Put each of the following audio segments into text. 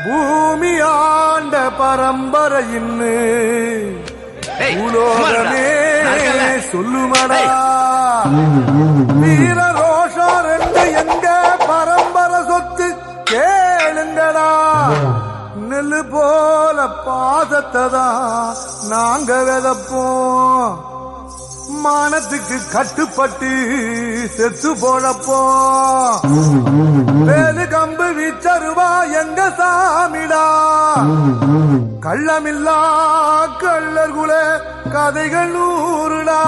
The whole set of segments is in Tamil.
பூமி ஆண்ட பரம்பரையின்னு உலோகமே சொல்லுமடா. வீர ரோஷம் ரெண்டு எங்க பரம்பரை சொத்து கேளுங்கடா. நெல்லு போல பாசத்தை தான் நாங்க விதப்போம். மானத்துக்கு கட்டுப்பட்டு செத்து போழப்போம். வேலு கம்பு வீச்சருவா எங்க சாமிடா. கள்ளமில்லா கள்ளர்குல கதைகள் நூறுடா.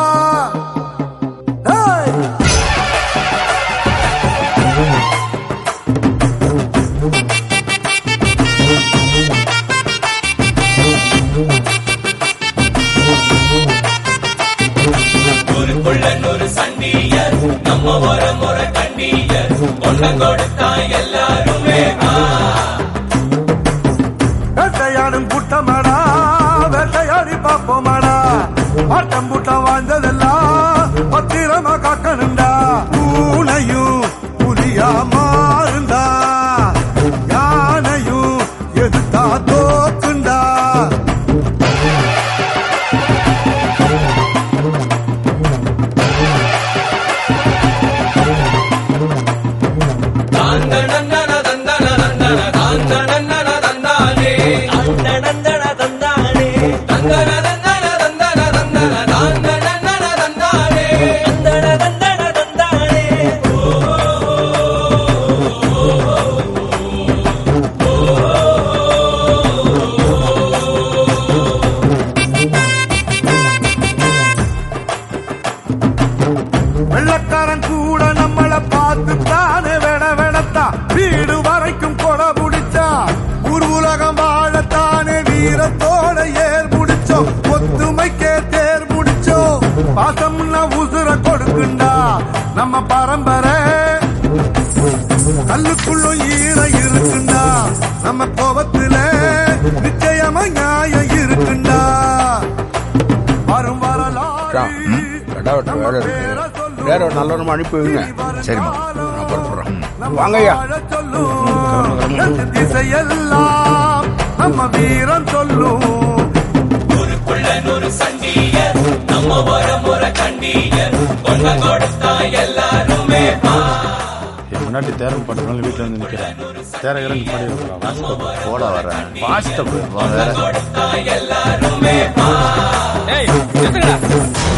ஒரு சண்டியர் நம்ம ஒரு கண்டியர் ஒன்ன கொடுத்தா எல்லாருமே வேட்டையாடும் கூட்டமாடா. வேட்டையாடி பார்ப்போமாடா. ஆட்டம் கூட்டம் வாழ்ந்ததெல்லாம் பத்திரமா காக்கணுண்டா. பூனையும் புலியா மாறுண்டா. யானையும் எதிர்த்தா தோக்குண்டா. வெள்ளக்காரன் கூட நம்மள பார்த்து தானே வெடத்தா. வீடு வரைக்கும் கொட முடிச்சா. ஊர் உலகம் வாழத்தானே வீரத்தோட ஏர் முடிச்சோம். ஒத்துமைக்கே தேர் முடிச்சோம். பாசம்னா உசுர கொடுக்குண்டா நம்ம பரம்பரை. கல்லுக்குள்ளும் ஈர இருக்குண்டா. நம்ம கோபத்துல நிச்சயமா நியாயம் இருக்குண்டா. வரும் வரலாறு வேற ஒரு நல்ல அனுப்பிவிங்க. சரிம்மா, வாங்கய்யா. திசையெல்லாம் நம்ம வீரம் சொல்லும். ஒரு சண்டியர் நம்ம ஒரு கண்டியர் ஒன்ன கொடுத்தா எல்லாருமே முன்னாடி தேரம் பண்றதுனால வீட்டுல வந்து நிக்கிறேன். தேரகரன் போட வரேன். எல்லாருமே